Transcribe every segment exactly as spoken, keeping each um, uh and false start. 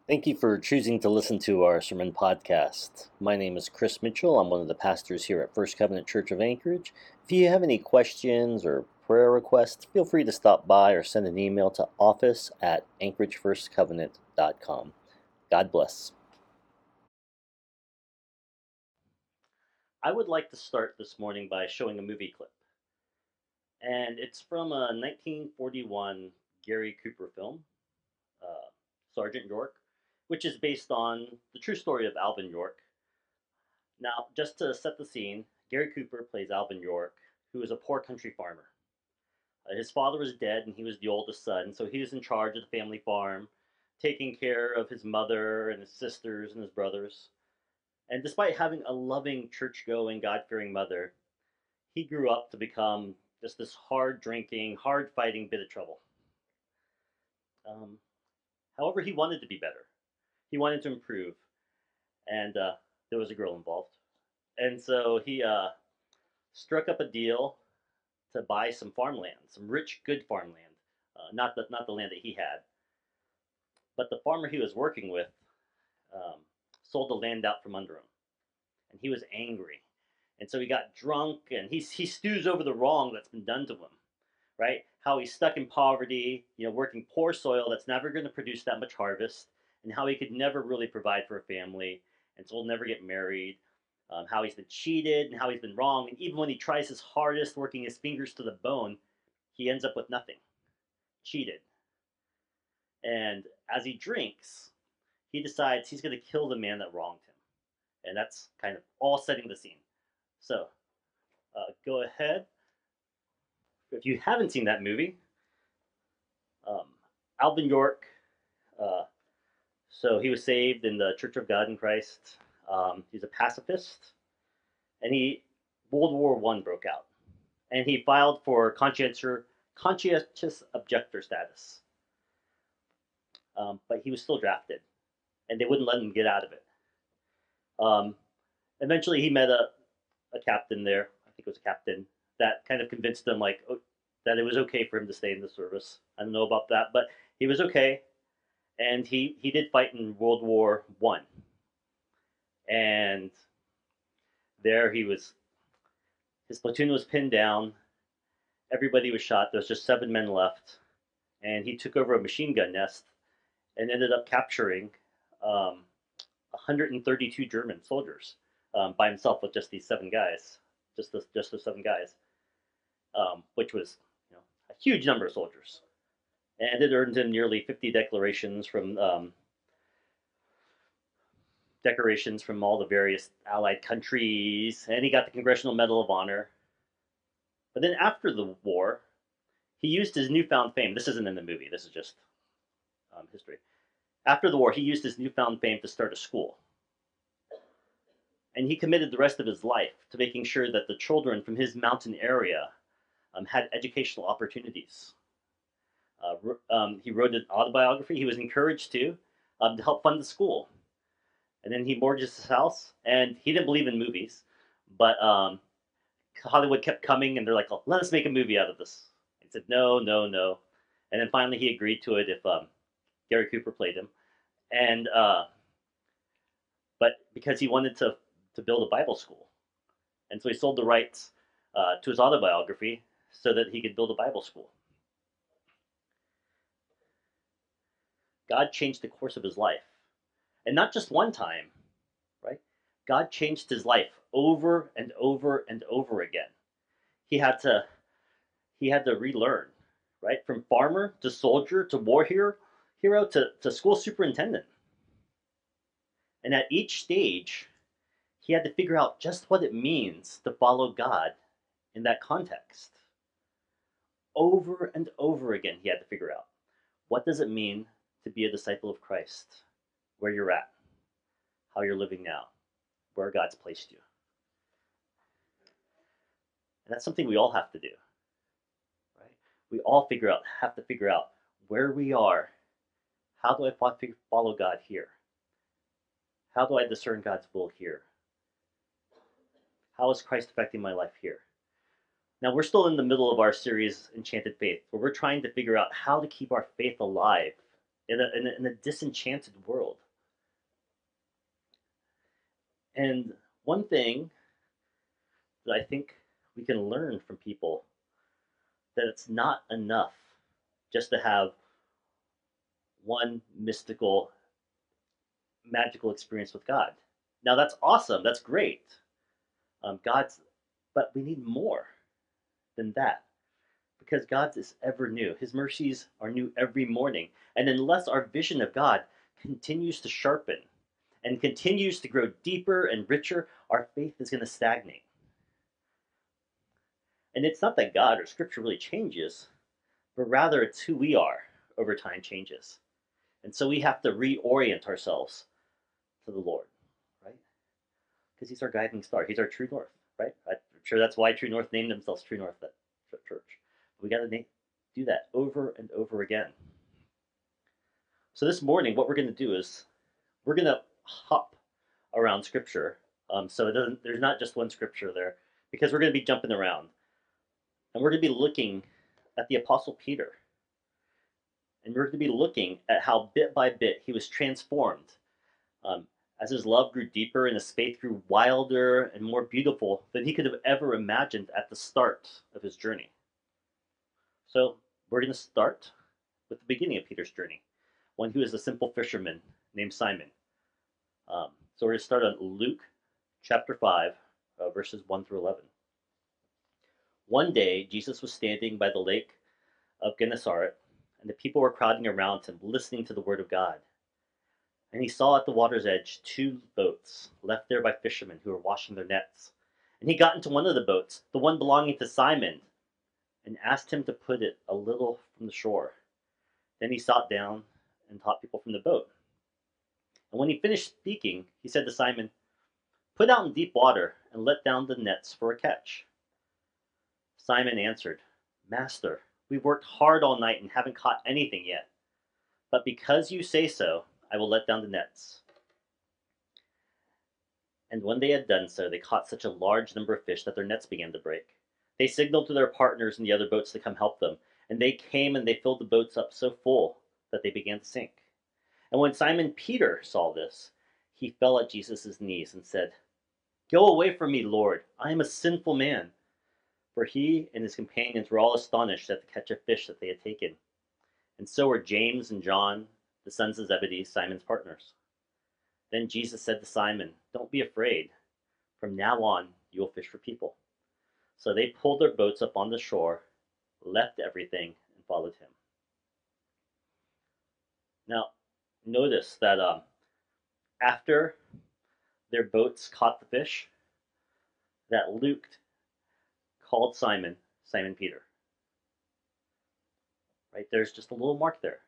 Thank you for choosing to listen to our sermon podcast. My name is Chris Mitchell. I'm one of the pastors here at First Covenant Church of Anchorage. If you have any questions or prayer requests, feel free to stop by or send an email to office at anchorage first covenant dot com. God bless. I would like to start this morning by showing a movie clip. And it's from a nineteen forty-one Gary Cooper film, uh, Sergeant York, which is based on the true story of Alvin York. Now, just to set the scene, Gary Cooper plays Alvin York, who is a poor country farmer. Uh, his father was dead, and he was the oldest son, so he was in charge of the family farm, taking care of his mother and his sisters and his brothers. And despite having a loving, church going, God fearing mother, he grew up to become just this hard drinking, hard fighting bit of trouble. Um, however, he wanted to be better, he wanted to improve, and uh, there was a girl involved. And so he uh, struck up a deal to buy some farmland, some rich, good farmland, uh, not the not the land that he had, but the farmer he was working with um, sold the land out from under him, and he was angry, and so he got drunk and he he stews over the wrong that's been done to him, right? How he's stuck in poverty, you know, working poor soil that's never going to produce that much harvest, and how he could never really provide for a family, and so he'll never get married. Um, how he's been cheated and how he's been wrong, and even when he tries his hardest, working his fingers to the bone, he ends up with nothing, cheated. And as he drinks, he decides he's going to kill the man that wronged him. And that's kind of all setting the scene. So uh, go ahead. If you haven't seen that movie, um, Alvin York, uh, so he was saved in the Church of God in Christ. Um, he's a pacifist. And he, World War One broke out. And he filed for conscientious, conscientious objector status. Um, but he was still drafted, and they wouldn't let him get out of it. Um, eventually, he met a, a captain there. I think it was a captain that kind of convinced him like oh, that it was okay for him to stay in the service. I don't know about that, but he was okay, and he he did fight in World War One, and there he was. His platoon was pinned down. Everybody was shot. There was just seven men left, and he took over a machine gun nest and ended up capturing um, one hundred thirty-two German soldiers um, by himself with just these seven guys, just the, just the seven guys, um, which was you know a huge number of soldiers, and it earned him nearly fifty decorations from um, decorations from all the various Allied countries, and he got the Congressional Medal of Honor. But then after the war, he used his newfound fame. This isn't in the movie. This is just um, history. After the war, he used his newfound fame to start a school. And he committed the rest of his life to making sure that the children from his mountain area um, had educational opportunities. Uh, um, he wrote an autobiography. He was encouraged to um, to help fund the school. And then he mortgaged his house, and he didn't believe in movies, but um, Hollywood kept coming, and they're like, oh, "Let us make a movie out of this." He said, "No, no, no," and then finally he agreed to it if um, Gary Cooper played him, and uh, but because he wanted to to build a Bible school, and so he sold the rights uh, to his autobiography so that he could build a Bible school. God changed the course of his life, and not just one time, right? God changed his life over and over and over again. He had to he had to relearn, right? From farmer to soldier to war hero, hero to, to school superintendent. And at each stage, he had to figure out just what it means to follow God in that context. Over and over again, he had to figure out what does it mean to be a disciple of Christ, where you're at, how you're living now, where God's placed you. And that's something we all have to do, right? We all figure out have to figure out where we are. How do I follow God here? How do I discern God's will here? How is Christ affecting my life here? Now, we're still in the middle of our series, Enchanted Faith, where we're trying to figure out how to keep our faith alive in a, in a, in a disenchanted world. And one thing that I think we can learn from people, that it's not enough just to have one mystical, magical experience with God. Now that's awesome. That's great. Um, God's, but we need more than that, because God's is ever new. His mercies are new every morning, and unless our vision of God continues to sharpen and continues to grow deeper and richer, our faith is going to stagnate. And it's not that God or Scripture really changes, but rather it's who we are over time changes. And so we have to reorient ourselves to the Lord, right? Because He's our guiding star. He's our true north, right? I'm sure that's why True North named themselves True North that church. We got to do that over and over again. So this morning, what we're going to do is we're going to hop around Scripture. Um, so it doesn't. There's not just one Scripture there, because we're going to be jumping around, and we're going to be looking at the Apostle Peter, and we're going to be looking at how bit by bit he was transformed um, as his love grew deeper and his faith grew wilder and more beautiful than he could have ever imagined at the start of his journey. So we're going to start with the beginning of Peter's journey, when he was a simple fisherman named Simon. Um, so we're going to start on Luke chapter five, uh, verses one through eleven. One day, Jesus was standing by the lake of Gennesaret, and the people were crowding around him, listening to the word of God. And he saw at the water's edge two boats, left there by fishermen who were washing their nets. And he got into one of the boats, the one belonging to Simon, and asked him to put it a little from the shore. Then he sat down and taught people from the boat. And when he finished speaking, he said to Simon, "Put out in deep water and let down the nets for a catch." Simon answered, "Master, we've worked hard all night and haven't caught anything yet. But because you say so, I will let down the nets." And when they had done so, they caught such a large number of fish that their nets began to break. They signaled to their partners in the other boats to come help them. And they came and they filled the boats up so full that they began to sink. And when Simon Peter saw this, he fell at Jesus' knees and said, "Go away from me, Lord, I am a sinful man." For he and his companions were all astonished at the catch of fish that they had taken. And so were James and John, the sons of Zebedee, Simon's partners. Then Jesus said to Simon, "Don't be afraid. From now on, you will fish for people." So they pulled their boats up on the shore, left everything, and followed him. Now, notice that um, after their boats caught the fish, that Luke called Simon, Simon Peter. Right? There's just a little mark there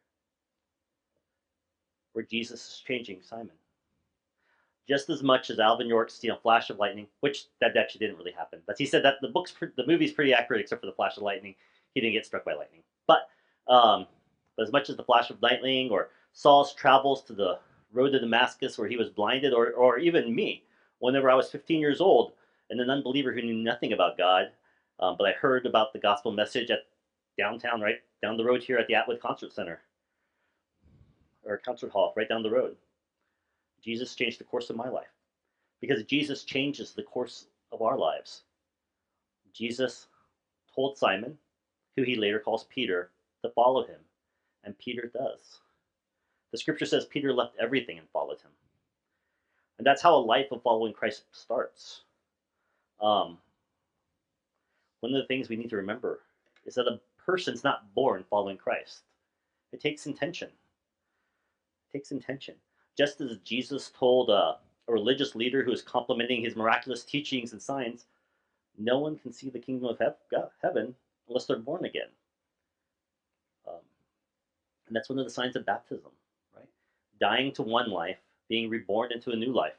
where Jesus is changing Simon. Just as much as Alvin York's, you know, flash of lightning, which that actually didn't really happen. But he said that the book's, the movie's pretty accurate except for the flash of lightning. He didn't get struck by lightning. But, um, but as much as the flash of lightning, or Saul's travels to the road to Damascus where he was blinded, or, or even me, whenever I was fifteen years old and an unbeliever who knew nothing about God, um, but I heard about the gospel message at downtown, right down the road here at the Atwood Concert Center, or concert hall, right down the road. Jesus changed the course of my life, because Jesus changes the course of our lives. Jesus told Simon, who he later calls Peter, to follow him, and Peter does. The scripture says Peter left everything and followed him. And that's how a life of following Christ starts. Um, one of the things we need to remember is that a person's not born following Christ. It takes intention. It takes intention. Just as Jesus told uh, a religious leader who was complimenting his miraculous teachings and signs, no one can see the kingdom of heaven unless they're born again. Um, and that's one of the signs of baptism, right? Dying to one life, being reborn into a new life.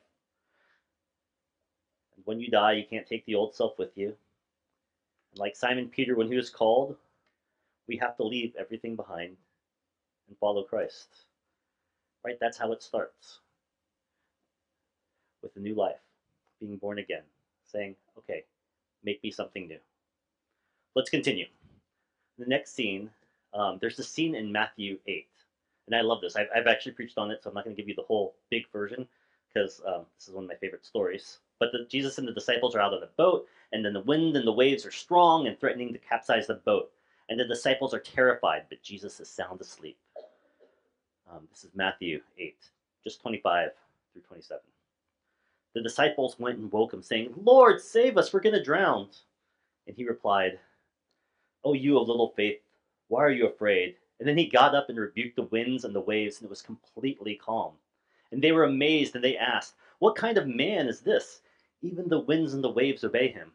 And when you die, you can't take the old self with you. And like Simon Peter, when he was called, we have to leave everything behind and follow Christ. Right? That's how it starts. With a new life, being born again, saying, "Okay, make me something new." Let's continue. The next scene, um, there's a scene in Matthew eight. And I love this. I've, I've actually preached on it, so I'm not going to give you the whole big version because um, this is one of my favorite stories. But the, Jesus and the disciples are out on a boat, and then the wind and the waves are strong and threatening to capsize the boat. And the disciples are terrified, but Jesus is sound asleep. Um, this is Matthew eight, just twenty-five through twenty-seven. The disciples went and woke him, saying, "Lord, save us, we're going to drown." And he replied, "Oh, you of little faith, why are you afraid?" And then he got up and rebuked the winds and the waves, and it was completely calm. And they were amazed, and they asked, "What kind of man is this? Even the winds and the waves obey him."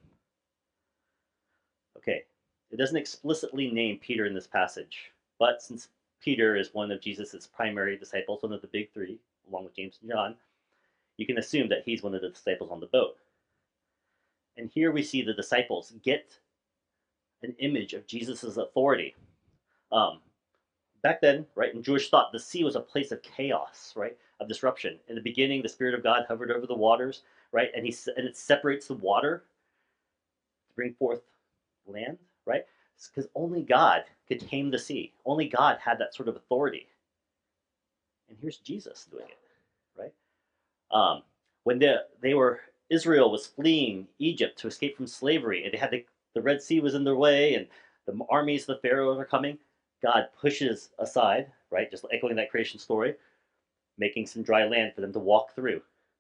Okay, it doesn't explicitly name Peter in this passage, but since Peter is one of Jesus' primary disciples, one of the big three, along with James and John, you can assume that he's one of the disciples on the boat. And here we see the disciples get an image of Jesus' authority. Um, back then, right, in Jewish thought, the sea was a place of chaos, right, of disruption. In the beginning, the Spirit of God hovered over the waters, right, and he and it separates the water to bring forth land, right? Because only God could tame the sea. Only God had that sort of authority. And here's Jesus doing it, right? Um, when the, they were Israel was fleeing Egypt to escape from slavery, and they had to, the Red Sea was in their way, and the armies of the Pharaoh are coming. God pushes aside, right? Just echoing that creation story, making some dry land for them to walk through.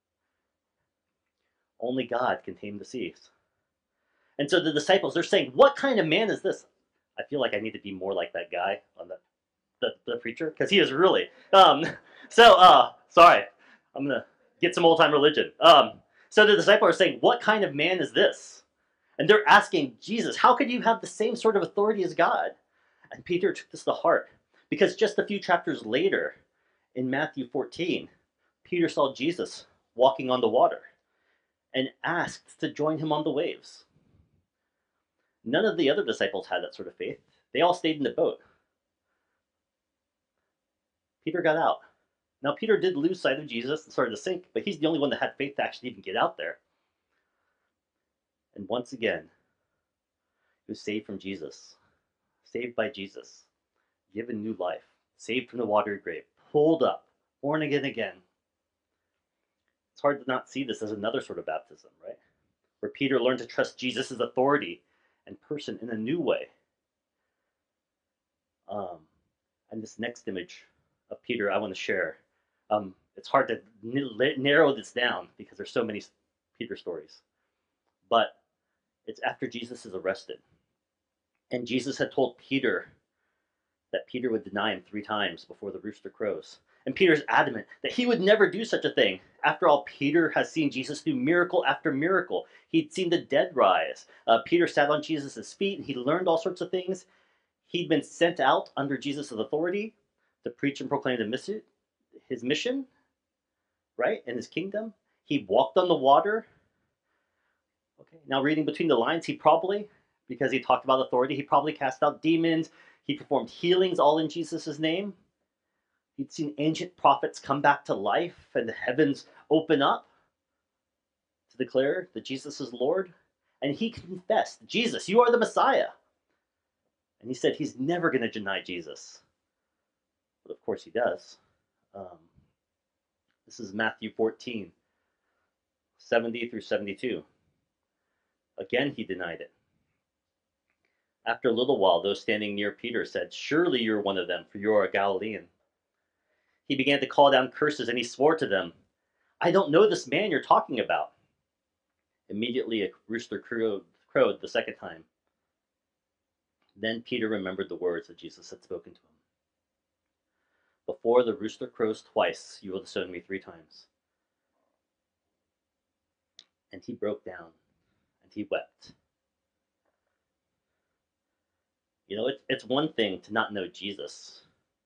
Only God can tame the seas. And so the disciples, they're saying, "What kind of man is this?" I feel like I need to be more like that guy on the the, the preacher, because he is really. Um, so, uh, sorry, I'm gonna get some old time religion. Um, so the disciples are saying, "What kind of man is this?" And they're asking Jesus, "How could you have the same sort of authority as God?" And Peter took this to heart, because just a few chapters later, in Matthew fourteen, Peter saw Jesus walking on the water and asked to join him on the waves. None of the other disciples had that sort of faith. They all stayed in the boat. Peter got out. Now, Peter did lose sight of Jesus and started to sink, but he's the only one that had faith to actually even get out there. And once again, he was saved from Jesus, saved by Jesus, given new life, saved from the watery grave, pulled up, born again again. It's hard to not see this as another sort of baptism, right? Where Peter learned to trust Jesus' authority and person in a new way. Um, and this next image of Peter I want to share. Um, it's hard to n- narrow this down because there's so many Peter stories. But it's after Jesus is arrested. And Jesus had told Peter that Peter would deny him three times before the rooster crows. And Peter's adamant that he would never do such a thing. After all, Peter has seen Jesus do miracle after miracle. He'd seen the dead rise. Uh, Peter sat on Jesus' feet and he learned all sorts of things. He'd been sent out under Jesus' authority to preach and proclaim the mission, his mission, right, in his kingdom. He walked on the water. Okay, now reading between the lines, he probably, because he talked about authority, he probably cast out demons. He performed healings all in Jesus' name. He'd seen ancient prophets come back to life and the heavens open up to declare that Jesus is Lord. And he confessed, "Jesus, you are the Messiah." And he said he's never going to deny Jesus. But of course he does. Um, this is Matthew fourteen, seventy through seventy-two. Again, he denied it. After a little while, those standing near Peter said, "Surely you're one of them, for you are a Galilean." He began to call down curses, and he swore to them, "I don't know this man you're talking about." Immediately a rooster crowed, crowed the second time. Then Peter remembered the words that Jesus had spoken to him. "Before the rooster crows twice, you will disown me three times." And he broke down, and he wept. You know, it's, it's one thing to not know Jesus,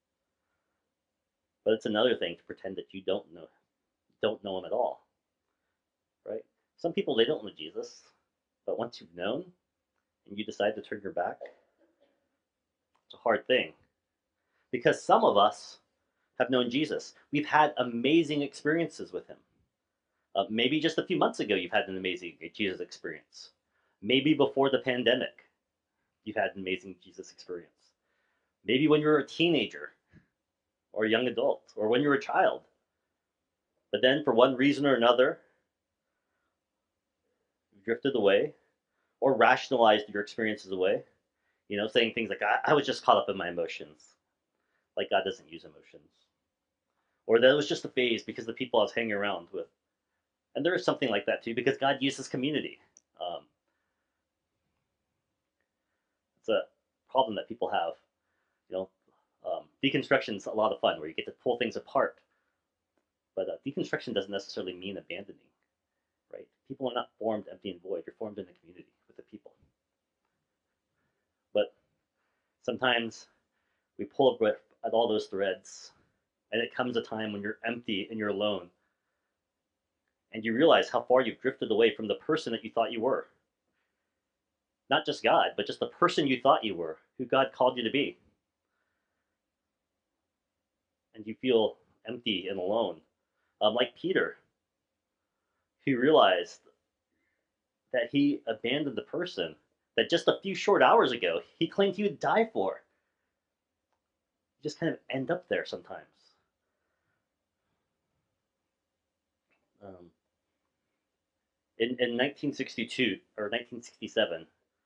but it's another thing to pretend that you don't know don't know him at all, right? Some people, they don't know Jesus, but once you've known and you decide to turn your back, it's a hard thing. Because some of us have known Jesus. We've had amazing experiences with him. Uh, maybe just a few months ago, you've had an amazing Jesus experience. Maybe before the pandemic, you've had an amazing Jesus experience. Maybe when you were a teenager, or a young adult, or when you were a child. But then, for one reason or another, you drifted away or rationalized your experiences away, you know, saying things like, I, I was just caught up in my emotions. Like God doesn't use emotions. Or that it was just a phase because the people I was hanging around with. And there is something like that too, because God uses community. Um, it's a problem that people have. You know, um, deconstruction is a lot of fun where you get to pull things apart. But uh, deconstruction doesn't necessarily mean abandoning, right? People are not formed empty and void. You're formed in a community with the people. But sometimes we pull at all those threads, and it comes a time when you're empty and you're alone, and you realize how far you've drifted away from the person that you thought you were. Not just God, but just the person you thought you were, who God called you to be. And you feel empty and alone. Um, like Peter, who realized that he abandoned the person that just a few short hours ago he claimed he would die for. You just kind of end up there sometimes. Um, in, in nineteen sixty-two or nineteen sixty-seven,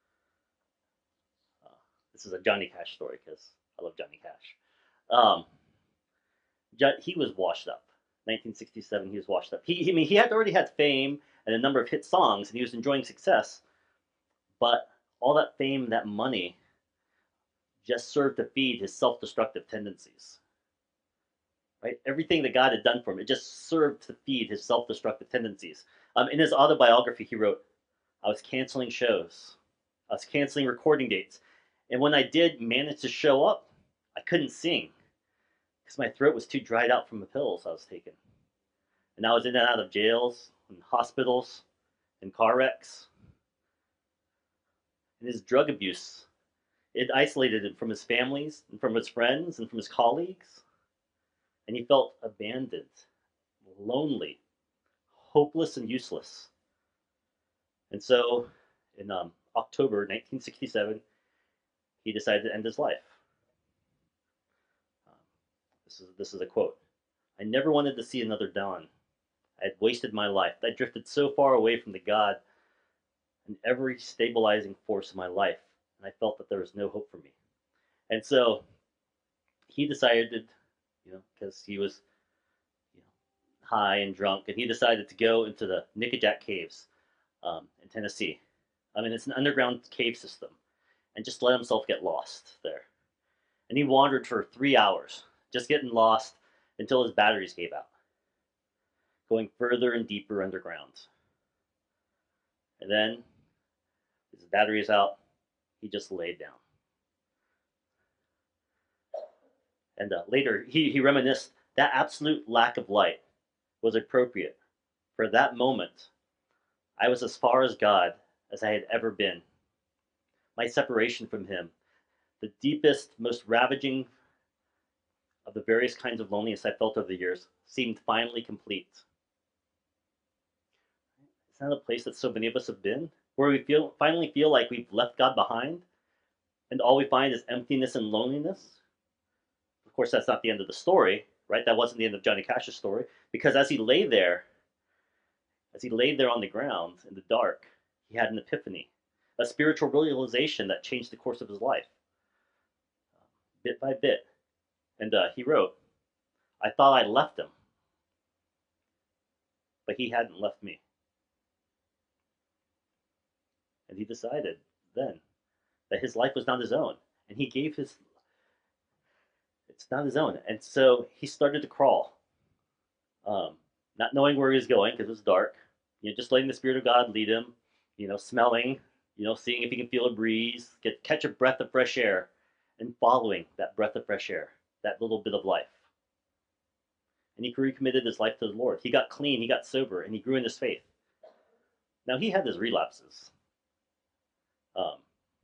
uh, this is a Johnny Cash story because I love Johnny Cash. Um, he was washed up. nineteen sixty-seven, he was washed up. He, I mean, he had already had fame and a number of hit songs, and he was enjoying success. But all that fame, that money, just served to feed his self-destructive tendencies. Right? Everything that God had done for him, it just served to feed his self-destructive tendencies. Um, in his autobiography, he wrote, "I was canceling shows, I was canceling recording dates, and when I did manage to show up, I couldn't sing because my throat was too dried out from the pills I was taking. And I was in and out of jails and hospitals and car wrecks. And his drug abuse, it isolated him from his families and from his friends and from his colleagues. And he felt abandoned, lonely, hopeless, and useless. And so, in um, October nineteen sixty-seven, he decided to end his life. Um, this is this is a quote: "I never wanted to see another dawn. I had wasted my life. I drifted so far away from the God and every stabilizing force in my life, and I felt that there was no hope for me." And so he decided, you know, because he was, you know, high and drunk, and he decided to go into the Nickajack Caves um, in Tennessee. I mean, it's an underground cave system, and just let himself get lost there. And he wandered for three hours, just getting lost until his batteries gave out, going further and deeper underground. And then his batteries out, he just laid down. And uh, later, he, he reminisced that absolute lack of light was appropriate. For that moment, I was as far as God as I had ever been. My separation from Him, the deepest, most ravaging of the various kinds of loneliness I felt over the years, seemed finally complete. Isn't that a place that so many of us have been? Where we feel finally feel like we've left God behind, and all we find is emptiness and loneliness? Of course, that's not the end of the story, right? That wasn't the end of Johnny Cash's story, because as he lay there, as he laid there on the ground in the dark, he had an epiphany, a spiritual realization that changed the course of his life, bit by bit. And uh, he wrote, "I thought I'd left him, but he hadn't left me." And he decided then that his life was not his own, and he gave his it's not his own. And so he started to crawl, um, not knowing where he was going because it was dark. You know, just letting the Spirit of God lead him. You know, smelling. You know, seeing if he can feel a breeze, get catch a breath of fresh air, and following that breath of fresh air, that little bit of life. And he recommitted his life to the Lord. He got clean, he got sober, and he grew in his faith. Now he had his relapses, um,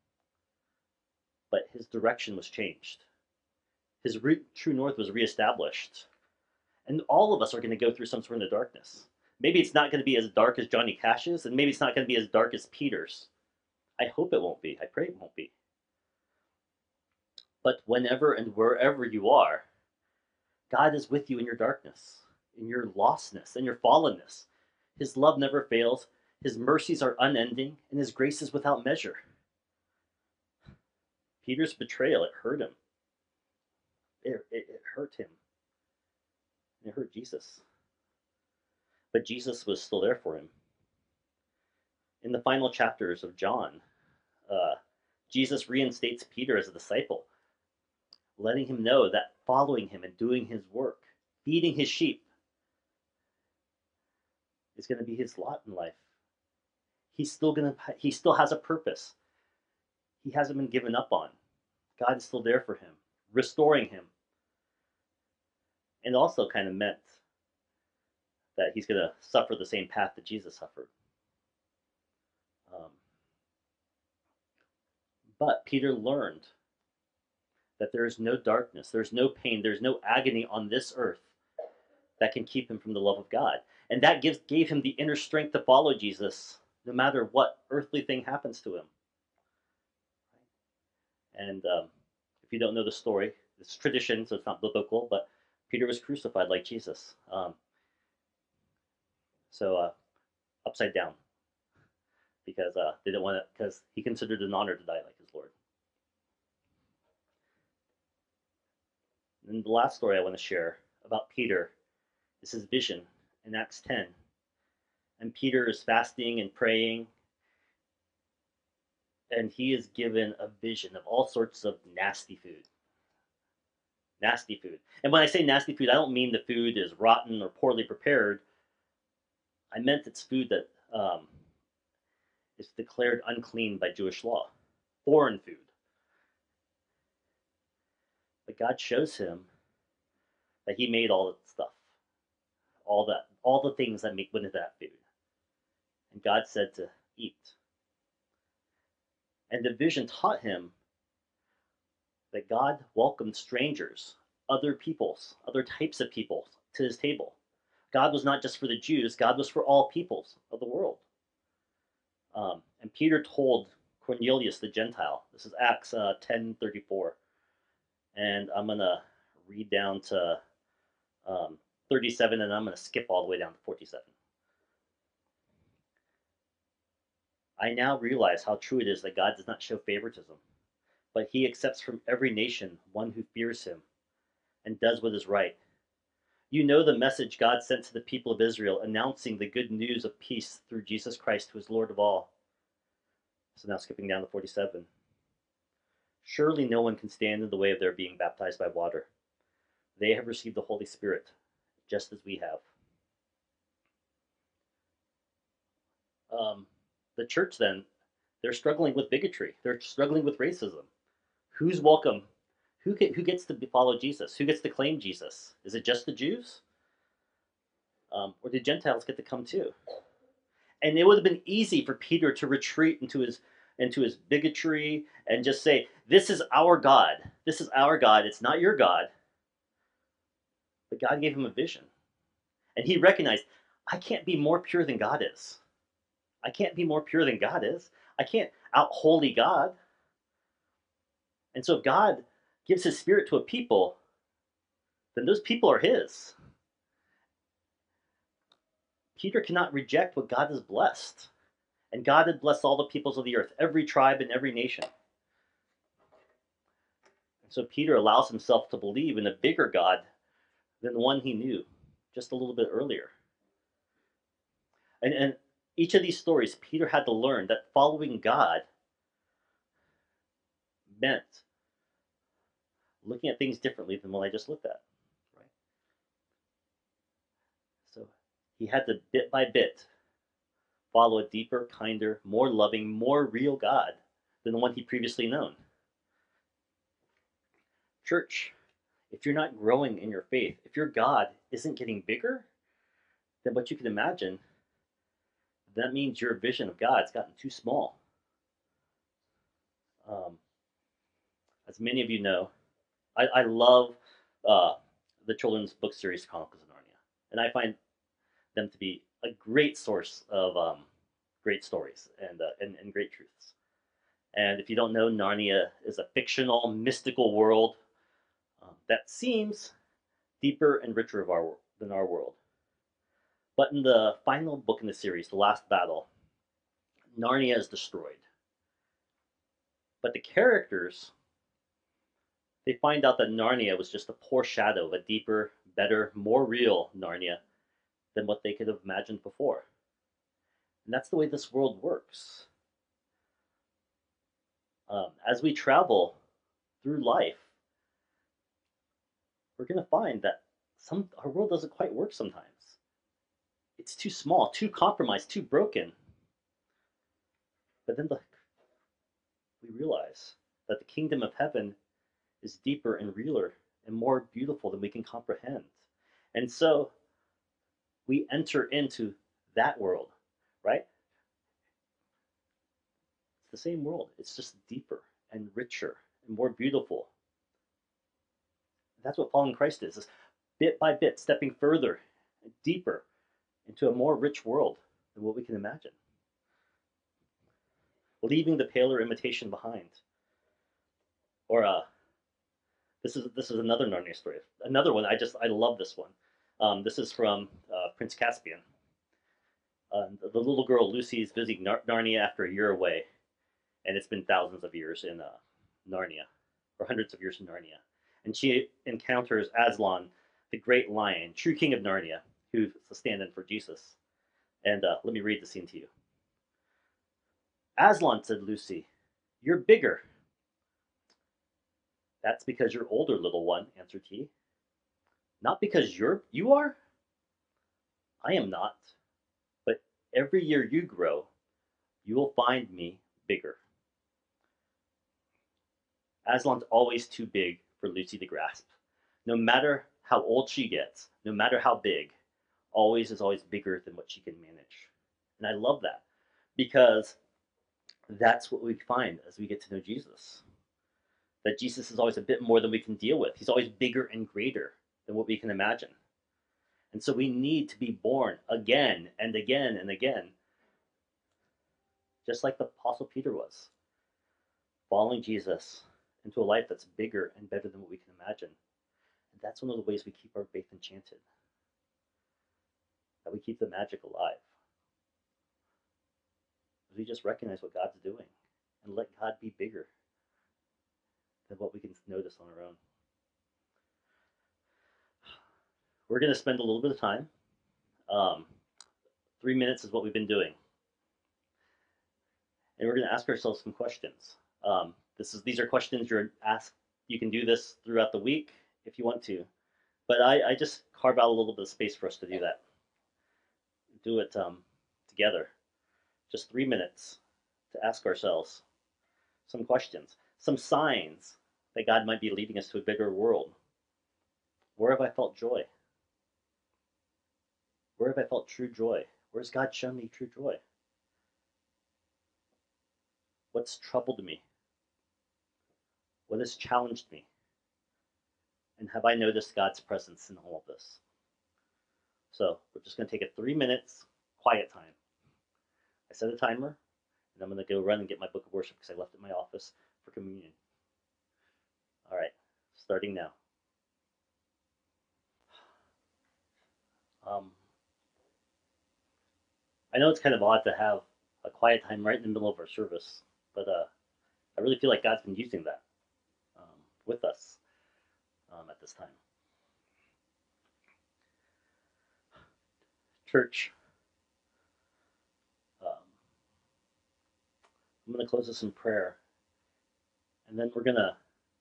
but his direction was changed. His re- true north was reestablished. And all of us are going to go through some sort of darkness. Maybe it's not going to be as dark as Johnny Cash's, and maybe it's not going to be as dark as Peter's. I hope it won't be. I pray it won't be. But whenever and wherever you are, God is with you in your darkness, in your lostness, in your fallenness. His love never fails. His mercies are unending, and his grace is without measure. Peter's betrayal, it hurt him. It, it, it hurt him. It hurt Jesus. But Jesus was still there for him. In the final chapters of John, uh, Jesus reinstates Peter as a disciple, letting him know that following him and doing his work, feeding his sheep, is going to be his lot in life. He's still going to. He still has a purpose. He hasn't been given up on. God is still there for him, restoring him. And also kind of meant that he's going to suffer the same path that Jesus suffered. Um, but Peter learned that there is no darkness, there's no pain, there's no agony on this earth that can keep him from the love of God. And that gives, gave him the inner strength to follow Jesus no matter what earthly thing happens to him. And um, if you don't know the story, it's tradition, so it's not biblical, but Peter was crucified like Jesus. Um, so uh, upside down, because uh, they didn't want to, because he considered it an honor to die like his Lord. And the last story I want to share about Peter is his vision in Acts ten. And Peter is fasting and praying, and he is given a vision of all sorts of nasty food. Nasty food. And when I say nasty food, I don't mean the food is rotten or poorly prepared. I meant it's food that um, is declared unclean by Jewish law, foreign food. But God shows him that he made all that stuff, all that, all the things that make went into that food. And God said to eat. And the vision taught him that God welcomed strangers, other peoples, other types of people to his table. God was not just for the Jews, God was for all peoples of the world. Um, and Peter told Cornelius the Gentile, this is Acts uh, ten thirty-four. And I'm going to read down to um, thirty-seven, and I'm going to skip all the way down to forty-seven. I now realize how true it is that God does not show favoritism, but he accepts from every nation one who fears him and does what is right. You know the message God sent to the people of Israel, announcing the good news of peace through Jesus Christ, who is Lord of all. So now skipping down to forty-seven. Surely no one can stand in the way of their being baptized by water. They have received the Holy Spirit, just as we have. Um, the church then, they're struggling with bigotry. They're struggling with racism. Who's welcome? Who, get, who gets to follow Jesus? Who gets to claim Jesus? Is it just the Jews? Um, or did Gentiles get to come too? And it would have been easy for Peter to retreat into his into his bigotry and just say, this is our God. This is our God. It's not your God. But God gave him a vision. And he recognized, I can't be more pure than God is. I can't be more pure than God is. I can't out holy God. And so if God gives his spirit to a people, then those people are his. Peter cannot reject what God has blessed. And God had blessed all the peoples of the earth, every tribe and every nation. And so Peter allows himself to believe in a bigger God than the one he knew just a little bit earlier. And, and each of these stories, Peter had to learn that following God meant looking at things differently than what I just looked at. Right? So he had to, bit by bit, follow a deeper, kinder, more loving, more real God than the one he previously known. Church, if you're not growing in your faith, if your God isn't getting bigger than what you can imagine, that means your vision of God's gotten too small. Um, as many of you know, I, I love uh, the children's book series Chronicles of Narnia, and I find them to be a great source of um, great stories and, uh, and and great truths. And if you don't know, Narnia is a fictional, mystical world um, that seems deeper and richer of our, than our world. But in the final book in the series, The Last Battle, Narnia is destroyed. But the characters, they find out that Narnia was just a poor shadow of a deeper, better, more real Narnia than what they could have imagined before. And that's the way this world works. Um, as we travel through life, we're going to find that some our world doesn't quite work sometimes. It's too small, too compromised, too broken. But then the, we realize that the kingdom of heaven is deeper and realer and more beautiful than we can comprehend. And so we enter into that world, right? It's the same world. It's just deeper and richer and more beautiful. That's what following Christ is, is bit by bit, stepping further and deeper into a more rich world than what we can imagine. Leaving the paler imitation behind. Or uh, this is this is another Narnia story. Another one. I just I love this one. Um, this is from uh, Prince Caspian. Uh, the, the little girl Lucy is visiting Nar- Narnia after a year away, and it's been thousands of years in uh, Narnia, or hundreds of years in Narnia. And she encounters Aslan, the great lion, true king of Narnia, who's a stand-in for Jesus. And uh, let me read the scene to you. Aslan, said Lucy, you're bigger. That's because you're older, little one, answered he. Not because you're you are? I am not. But every year you grow, you will find me bigger. Aslan's always too big for Lucy to grasp. No matter how old she gets, no matter how big, always is always bigger than what she can manage. And I love that because that's what we find as we get to know Jesus. That Jesus is always a bit more than we can deal with. He's always bigger and greater than what we can imagine. And so we need to be born again and again and again, just like the Apostle Peter was, following Jesus into a life that's bigger and better than what we can imagine. And that's one of the ways we keep our faith enchanted, that we keep the magic alive. We just recognize what God's doing and let God be bigger than what we can notice on our own. We're going to spend a little bit of time. Um, three minutes is what we've been doing. And we're going to ask ourselves some questions. Um, this is These are questions you're asked. You can do this throughout the week if you want to. But I, I just carve out a little bit of space for us to do that. Do it um, together. Just three minutes to ask ourselves some questions, some signs that God might be leading us to a bigger world. Where have I felt joy? Where have I felt true joy? Where has God shown me true joy? What's troubled me? What has challenged me? And have I noticed God's presence in all of this? So we're just going to take a three minutes quiet time. I set a timer, and I'm going to go run and get my book of worship because I left it in my office for communion. All right, starting now. Um, I know it's kind of odd to have a quiet time right in the middle of our service, but uh, I really feel like God's been using that um, with us um, at this time. Church, um, I'm going to close this in prayer, and then we're going to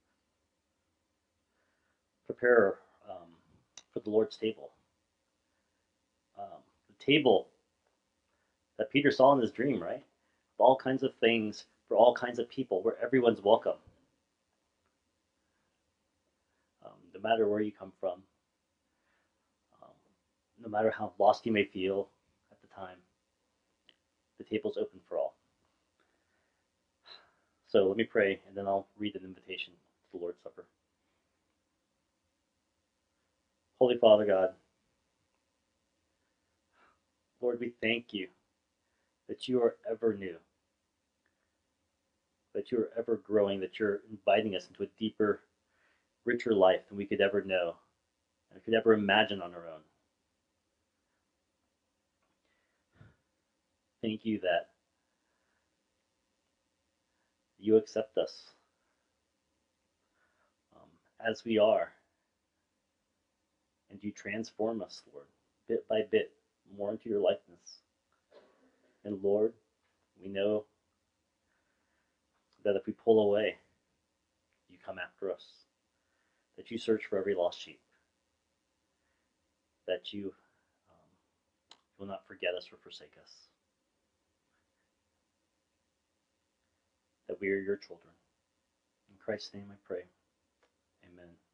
prepare um, for the Lord's table. Um, the table that Peter saw in his dream, right? All kinds of things for all kinds of people where everyone's welcome. Um, no matter where you come from, um, no matter how lost you may feel at the time, the table's open for all. So let me pray, and then I'll read an invitation to the Lord's Supper. Holy Father God, Lord, we thank you that you are ever new, that you are ever growing, that you're inviting us into a deeper, richer life than we could ever know. and could ever imagine on our own. Thank you that you accept us um, as we are, and you transform us, Lord, bit by bit, more into your likeness. And Lord, we know that if we pull away, you come after us, that you search for every lost sheep, that you um, will not forget us or forsake us, that we are your children. In Christ's name I pray. Amen.